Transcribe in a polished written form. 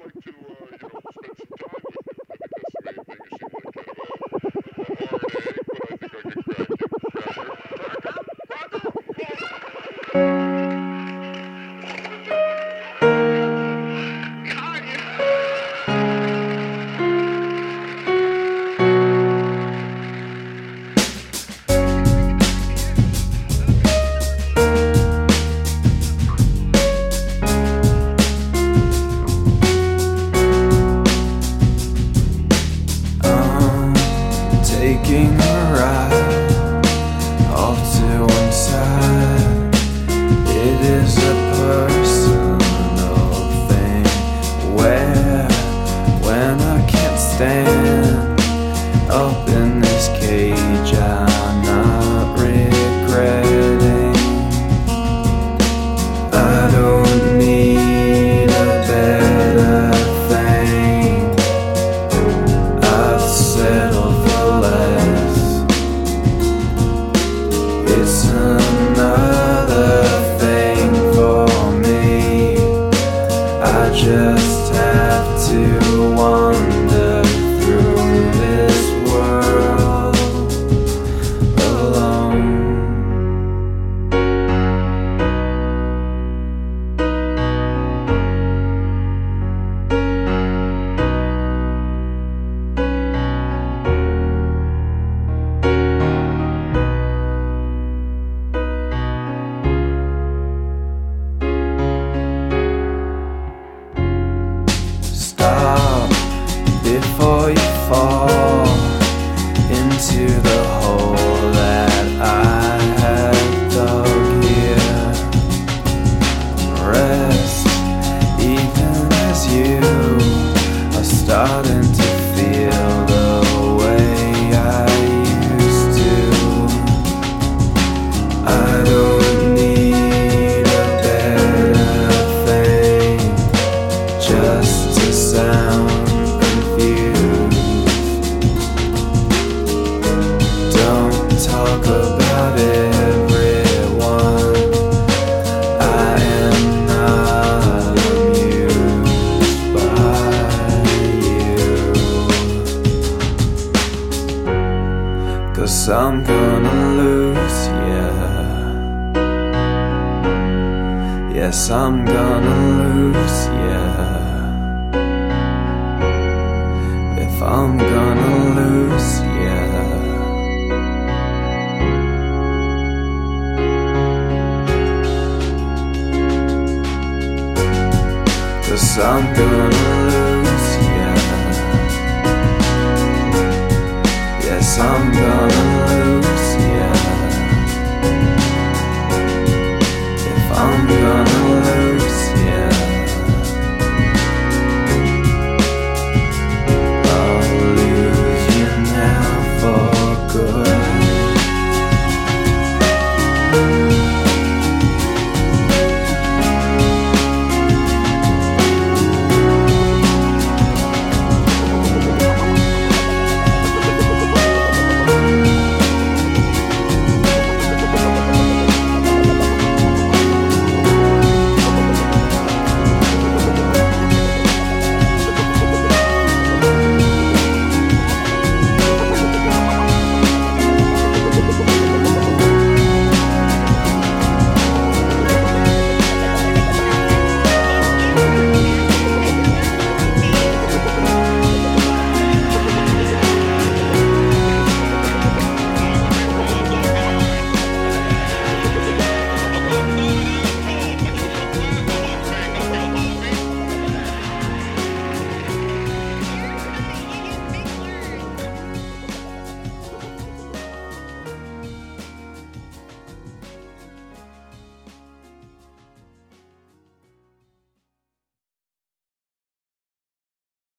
Taking a ride off to one side. It is a personal thing where when I can't stand up in this cage, I'm not regretting. I don't need a better thing. I've settled for less. It's another thing for me. I just have to wander through this world alone. Stop before you fall into the hole that I have dug here. Rest, even as you are starting to feel the way I used to. I don't need a better thing, just to sound confused. Don't talk about everyone. I am not amused by you. 'Cause I'm gonna lose, yeah. Yes, I'm gonna lose, yeah. If I'm gonna lose, yeah. 'Cause I'm gonna